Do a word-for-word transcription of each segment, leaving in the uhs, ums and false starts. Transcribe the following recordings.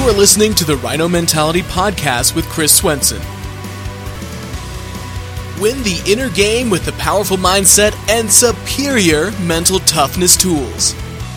You are listening to the Rhino Mentality Podcast with Chris Swenson. Win the inner game with the powerful mindset and superior mental toughness tools.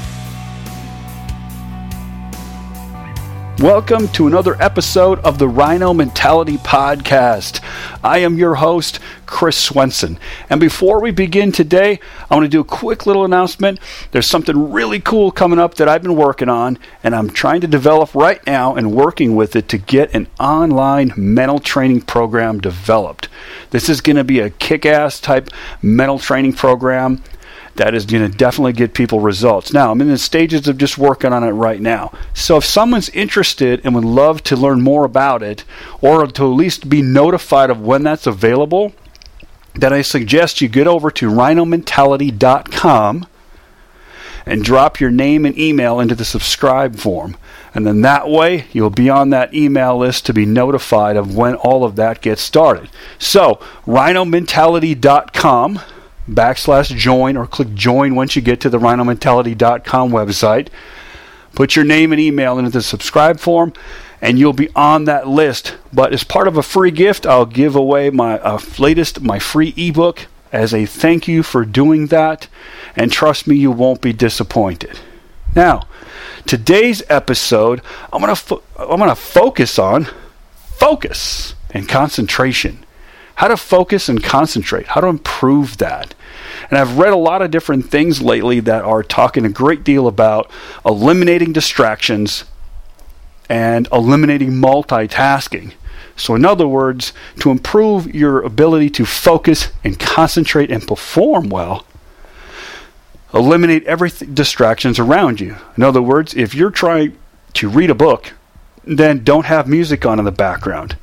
Welcome to another episode of the Rhino Mentality Podcast. I am your host, Chris Swenson. And before we begin today, I want to do a quick little announcement. There's something really cool coming up that I've been working on, and I'm trying to develop right now and working with it to get an online mental training program developed. This is going to be a kick-ass type mental training program that is going to definitely get people results. Now, I'm in the stages of just working on it right now. So if someone's interested and would love to learn more about it, or to at least be notified of when that's available, then I suggest you get over to rhino mentality dot com and drop your name and email into the subscribe form. And then that way, you'll be on that email list to be notified of when all of that gets started. So, rhino mentality dot com backslash join, or click join once you get to the rhino mentality dot com website. Put your name and email into the subscribe form, and you'll be on that list. But as part of a free gift, I'll give away my uh, latest, my free ebook as a thank you for doing that. And trust me, you won't be disappointed. Now, today's episode, I'm gonna fo- I'm gonna focus on focus and concentration. How to focus and concentrate, how to improve that. And I've read a lot of different things lately that are talking a great deal about eliminating distractions and eliminating multitasking. So in other words, to improve your ability to focus and concentrate and perform well, eliminate every th- distractions around you. In other words, if you're trying to read a book, then don't have music on in the background.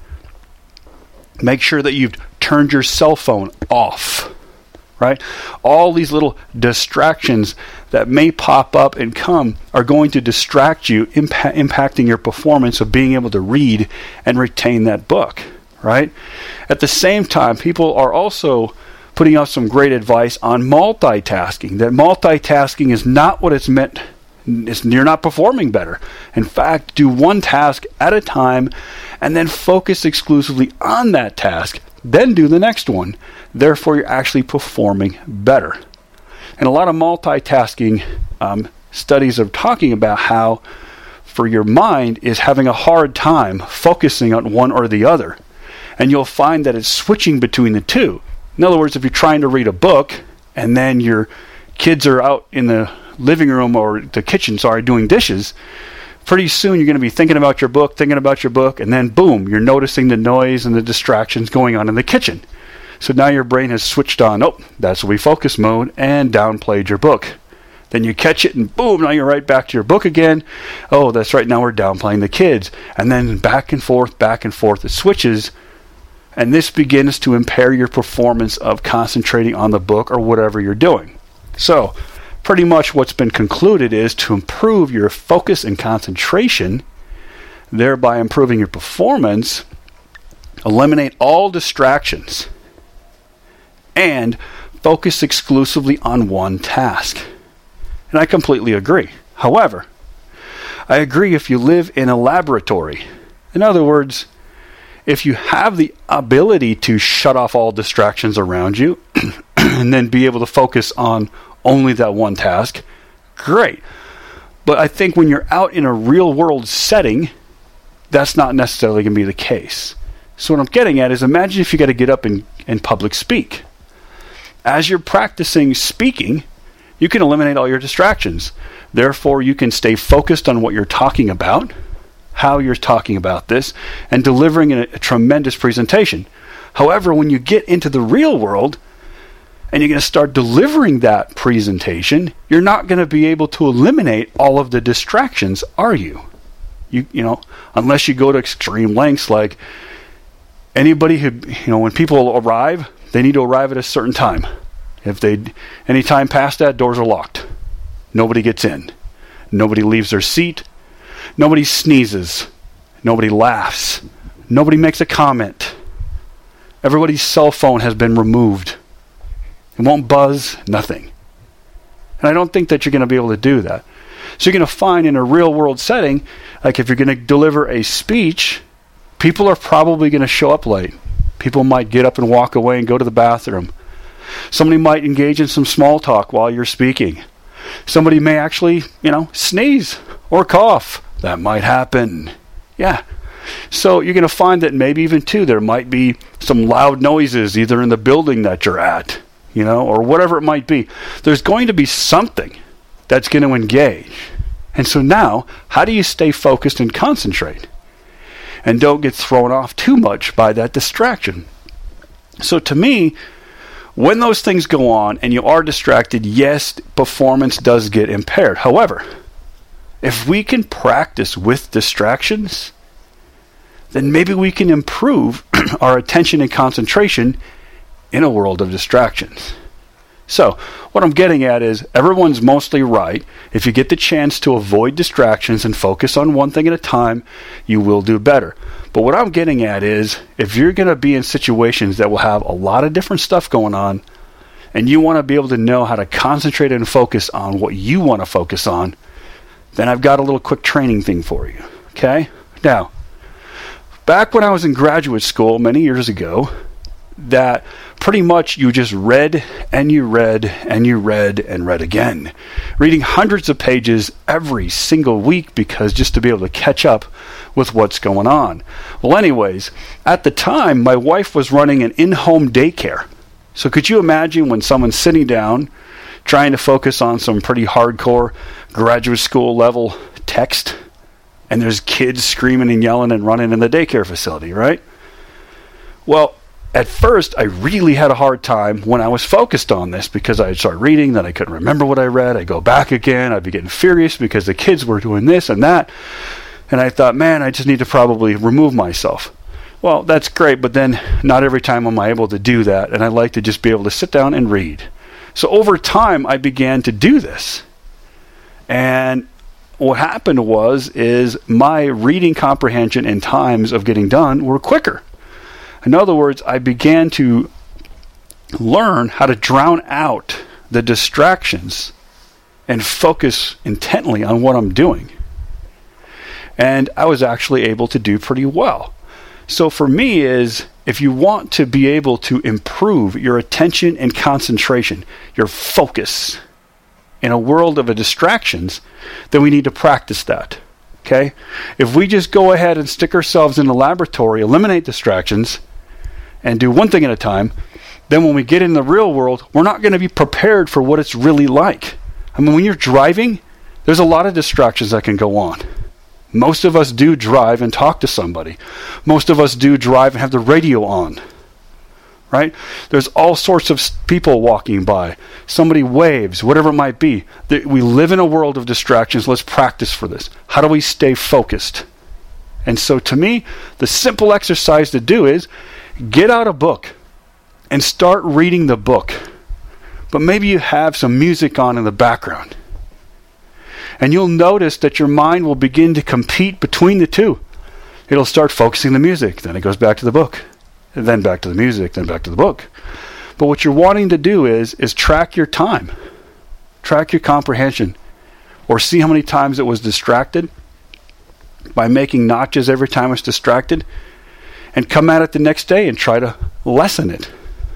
Make sure that you've turned your cell phone off, right? All these little distractions that may pop up and come are going to distract you, impa- impacting your performance of being able to read and retain that book, right? At the same time, people are also putting out some great advice on multitasking, that multitasking is not what it's meant. It's, you're not performing better. In fact, do one task at a time and then focus exclusively on that task. Then do the next one. Therefore, you're actually performing better. And a lot of multitasking um, studies are talking about how, for your mind, is having a hard time focusing on one or the other. And you'll find that it's switching between the two. In other words, if you're trying to read a book and then your kids are out in the living room or the kitchen, sorry, doing dishes, pretty soon you're going to be thinking about your book, thinking about your book, and then boom, you're noticing the noise and the distractions going on in the kitchen. So now your brain has switched on, oh, that's refocus mode, and downplayed your book. Then you catch it, and boom, now you're right back to your book again. Oh, that's right, now we're downplaying the kids. And then back and forth, back and forth, it switches, and this begins to impair your performance of concentrating on the book or whatever you're doing. So, pretty much what's been concluded is to improve your focus and concentration, thereby improving your performance, eliminate all distractions, and focus exclusively on one task. And I completely agree. However, I agree if you live in a laboratory. In other words, if you have the ability to shut off all distractions around you and then be able to focus on only that one task, great. But I think when you're out in a real world setting, that's not necessarily going to be the case. So what I'm getting at is, imagine if you got to get up and, and public speak. As you're practicing speaking, you can eliminate all your distractions. Therefore, you can stay focused on what you're talking about, how you're talking about this, and delivering a, a tremendous presentation. However, when you get into the real world, and you're going to start delivering that presentation, you're not going to be able to eliminate all of the distractions, are you? You you know, unless you go to extreme lengths, like anybody who, you know, when people arrive, they need to arrive at a certain time. If they, any time past that, doors are locked. Nobody gets in. Nobody leaves their seat. Nobody sneezes. Nobody laughs. Nobody makes a comment. Everybody's cell phone has been removed. It won't buzz, nothing. And I don't think that you're going to be able to do that. So you're going to find in a real world setting, like if you're going to deliver a speech, people are probably going to show up late. People might get up and walk away and go to the bathroom. Somebody might engage in some small talk while you're speaking. Somebody may actually, you know, sneeze or cough. That might happen. Yeah. So you're going to find that maybe even too, there might be some loud noises either in the building that you're at, you know, or whatever it might be. There's going to be something that's going to engage. And so now, how do you stay focused and concentrate? And don't get thrown off too much by that distraction. So to me, when those things go on and you are distracted, yes, performance does get impaired. However, if we can practice with distractions, then maybe we can improve our attention and concentration in a world of distractions. So, what I'm getting at is everyone's mostly right. If you get the chance to avoid distractions and focus on one thing at a time, you will do better. But what I'm getting at is if you're going to be in situations that will have a lot of different stuff going on, and you want to be able to know how to concentrate and focus on what you want to focus on, then I've got a little quick training thing for you. Okay? Now, back when I was in graduate school many years ago, that pretty much you just read and you read and you read and read again, reading hundreds of pages every single week because just to be able to catch up with what's going on. Well, anyways, at the time, my wife was running an in-home daycare. So could you imagine when someone's sitting down trying to focus on some pretty hardcore graduate school level text and there's kids screaming and yelling and running in the daycare facility, right? Well, at first, I really had a hard time when I was focused on this because I'd start reading, then I couldn't remember what I read. I'd go back again. I'd be getting furious because the kids were doing this and that. And I thought, man, I just need to probably remove myself. Well, that's great, but then not every time am I able to do that. And I like to just be able to sit down and read. So over time, I began to do this. And what happened was, is my reading comprehension and times of getting done were quicker. In other words, I began to learn how to drown out the distractions and focus intently on what I'm doing. And I was actually able to do pretty well. So for me is, if you want to be able to improve your attention and concentration, your focus in a world of distractions, then we need to practice that. Okay? If we just go ahead and stick ourselves in the laboratory, eliminate distractions, and do one thing at a time, then when we get in the real world, we're not going to be prepared for what it's really like. I mean, when you're driving, there's a lot of distractions that can go on. Most of us do drive and talk to somebody. Most of us do drive and have the radio on. Right? There's all sorts of people walking by. Somebody waves, whatever it might be. We live in a world of distractions. Let's practice for this. How do we stay focused? And so to me, the simple exercise to do is get out a book and start reading the book. But maybe you have some music on in the background. And you'll notice that your mind will begin to compete between the two. It'll start focusing the music, then it goes back to the book, and then back to the music, then back to the book. But what you're wanting to do is, is track your time. Track your comprehension. Or see how many times it was distracted by making notches every time it's distracted, and come at it the next day and try to lessen it.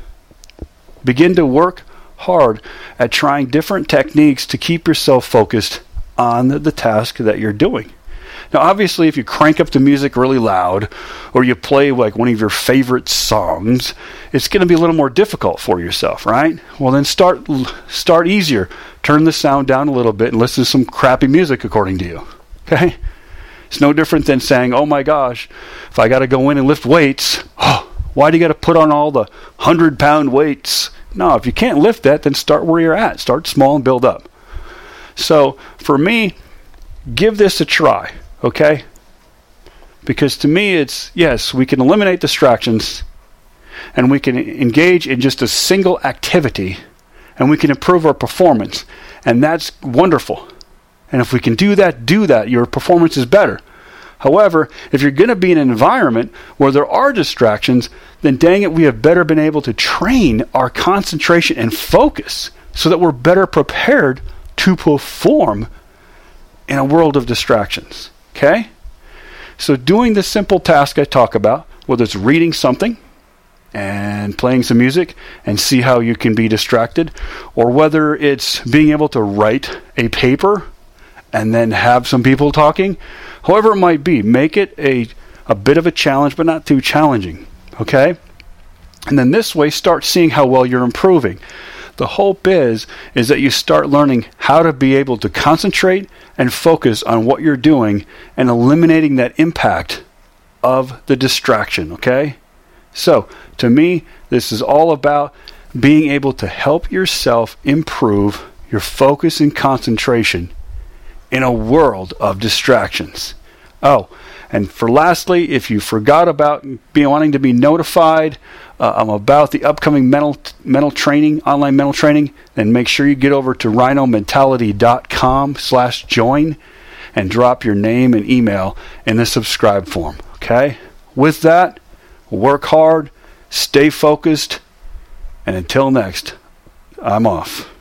Begin to work hard at trying different techniques to keep yourself focused on the, the task that you're doing. Now, obviously, if you crank up the music really loud, or you play like one of your favorite songs, it's going to be a little more difficult for yourself, right? Well, then start start easier. Turn the sound down a little bit and listen to some crappy music according to you. Okay? It's no different than saying, oh my gosh, if I got to go in and lift weights, oh, why do you got to put on all the hundred-pound weights? No, if you can't lift that, then start where you're at. Start small and build up. So, for me, give this a try, okay? Because to me, it's, yes, we can eliminate distractions, and we can engage in just a single activity, and we can improve our performance, and that's wonderful. And if we can do that, do that. Your performance is better. However, if you're going to be in an environment where there are distractions, then dang it, we have better been able to train our concentration and focus so that we're better prepared to perform in a world of distractions. Okay? So doing the simple task I talk about, whether it's reading something and playing some music and see how you can be distracted, or whether it's being able to write a paper and then have some people talking, however it might be, make it a, a bit of a challenge, but not too challenging. Okay? And then this way, start seeing how well you're improving. The hope is, is that you start learning how to be able to concentrate and focus on what you're doing and eliminating that impact of the distraction, okay? So, to me, this is all about being able to help yourself improve your focus and concentration in a world of distractions. Oh, and for lastly, if you forgot about being wanting to be notified uh, um, about the upcoming mental mental training, online mental training, then make sure you get over to rhino mentality dot com slash join and drop your name and email in the subscribe form. Okay? With that, work hard, stay focused, and until next, I'm off.